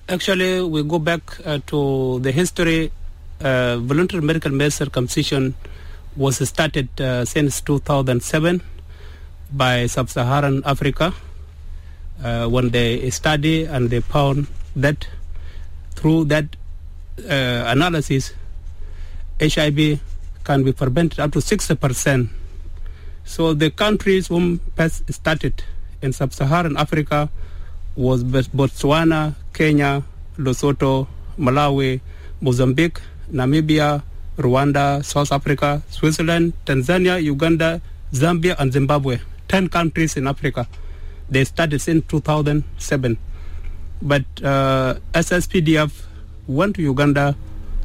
Actually, we go back to the history. Voluntary medical male circumcision was started since 2007 by Sub-Saharan Africa when they study and they found that through that analysis, HIV can be prevented up to 60%. So the countries whom first started in Sub-Saharan Africa was Botswana, Kenya, Lesotho, Malawi, Mozambique, Namibia, Rwanda, South Africa, Switzerland, Tanzania, Uganda, Zambia, and Zimbabwe. 10 countries in Africa. They started in 2007. But SSPDF went to Uganda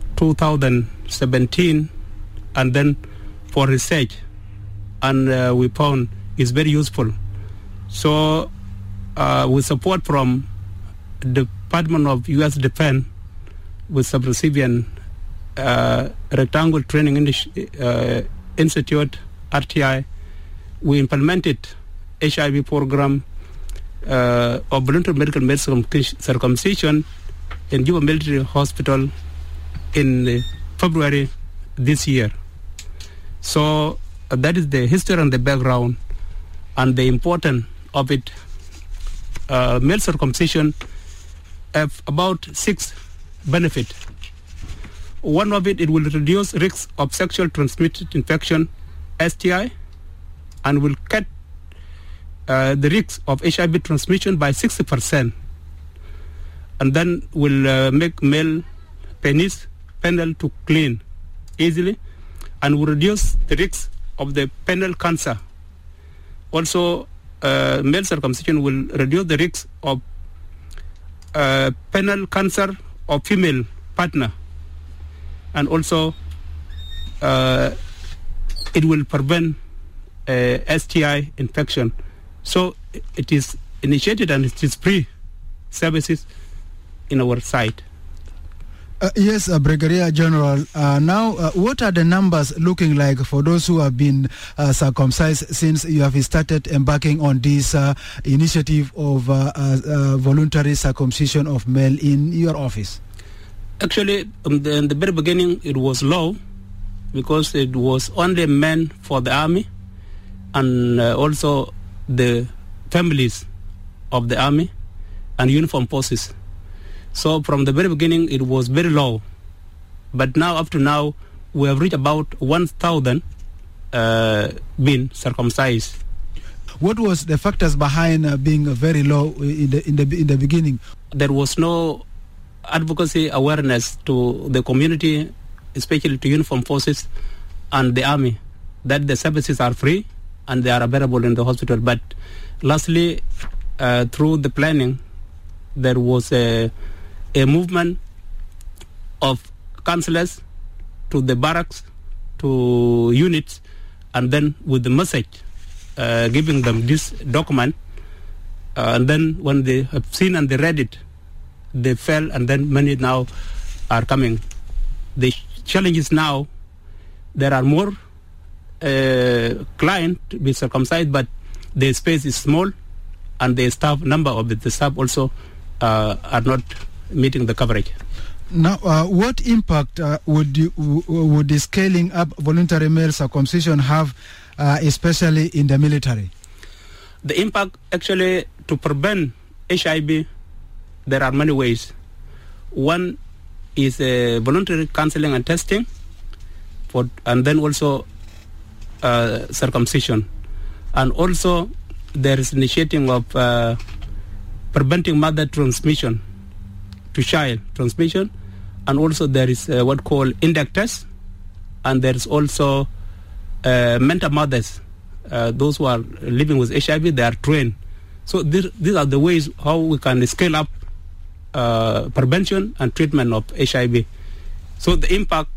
2017 and then for research. And we found it's very useful. So with support from the Department of U.S. Defense with sub-recipient Rectangle Training Institute, RTI, we implemented HIV program of voluntary medical male circumcision in Juba Military Hospital in February this year. So that is the history and the background and the importance of it. Male circumcision have about 6 benefits. One of it will reduce risk of sexual transmitted infection, STI, and will cut the risk of HIV transmission by 60%. And then will make male penis penile to clean easily and will reduce the risk of the penile cancer. Also, male circumcision will reduce the risk of penile cancer of female partner, and also it will prevent STI infection. So it is initiated and it is free services in our site. Yes, Brigadier General. Now, what are the numbers looking like for those who have been circumcised since you have started embarking on this initiative of voluntary circumcision of male in your office? Actually, in the very beginning, it was low because it was only men for the army and also the families of the army and uniformed forces. So from the very beginning, it was very low. But now, up to now, we have reached about 1,000 being circumcised. What was the factors behind being very low in the beginning? There was no advocacy awareness to the community, especially to uniformed forces and the army, that the services are free and they are available in the hospital. But lastly, through the planning, there was a movement of counselors to the barracks, to units, and then with the message, giving them this document. And then when they have seen and they read it, they fell, and then many now are coming. The challenge is now there are more clients to be circumcised, but the space is small, and the staff number of the staff also are not meeting the coverage. Now, what impact would the scaling up voluntary male circumcision have, especially in the military? The impact, actually, to prevent HIV, there are many ways. One is voluntary counseling and testing, and then also circumcision. And also, there is initiating of preventing mother transmission to child transmission, and also there is what called index test, and there is also mental mothers, those who are living with HIV, they are trained. So these are the ways how we can scale up prevention and treatment of HIV. So the impact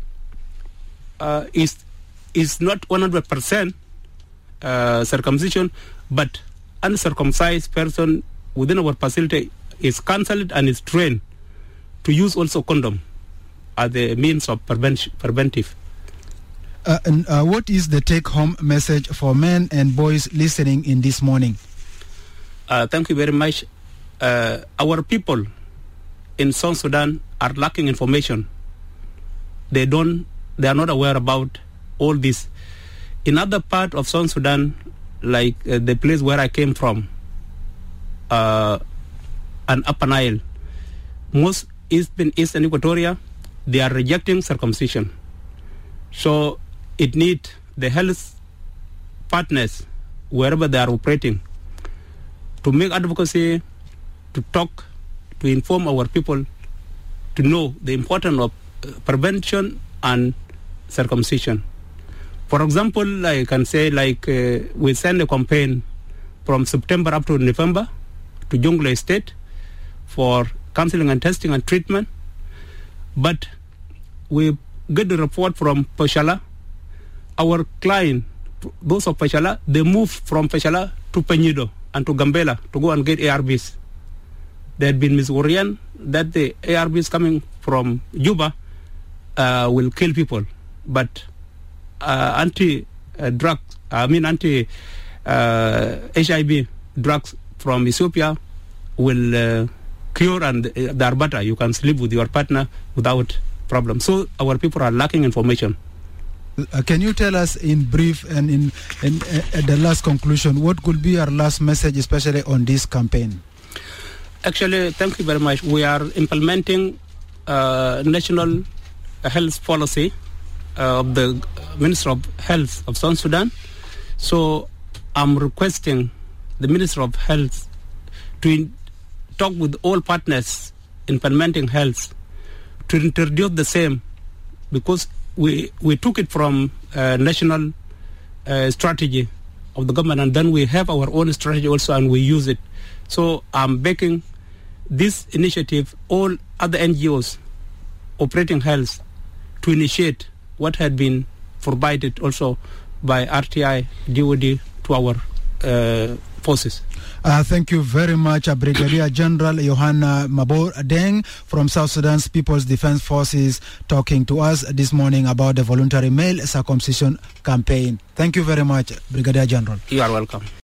is not 100% circumcision, but uncircumcised person within our facility is counseled and is trained to use also condom as the means of preventive. And what is the take-home message for men and boys listening in this morning? Thank you very much. Our people, in South Sudan are lacking information. They are not aware about all this. In other part of South Sudan, like the place where I came from, and Upper Nile, most Eastern Equatoria, they are rejecting circumcision. So it needs the health partners, wherever they are operating, to make advocacy, to talk, to inform our people, to know the importance of prevention and circumcision. For example, I can say we send a campaign from September up to November to Jonglei State for counseling and testing and treatment. But we get the report from Pachala. Our client, those of Pachala, they move from Pachala to Peñido and to Gambela to go and get ARVs. They had been misorient that the ARVs coming from Juba will kill people. But anti-HIV drugs from Ethiopia will cure, and they are better. You can sleep with your partner without problem. So our people are lacking information. Can you tell us in brief and in at the last conclusion, what could be our last message, especially on this campaign? Actually, thank you very much. We are implementing national health policy of the Minister of Health of South Sudan. So I'm requesting the Minister of Health to talk with all partners implementing health to introduce the same, because we took it from national strategy of the government, and then we have our own strategy also, and we use it. So I'm begging this initiative, all other NGOs operating health, to initiate what had been provided also by RTI, DOD to our forces. Thank you very much, Brigadier General Yohanna Mabor Deng from South Sudan's People's Defense Forces, talking to us this morning about the voluntary male circumcision campaign. Thank you very much, Brigadier General. You are welcome.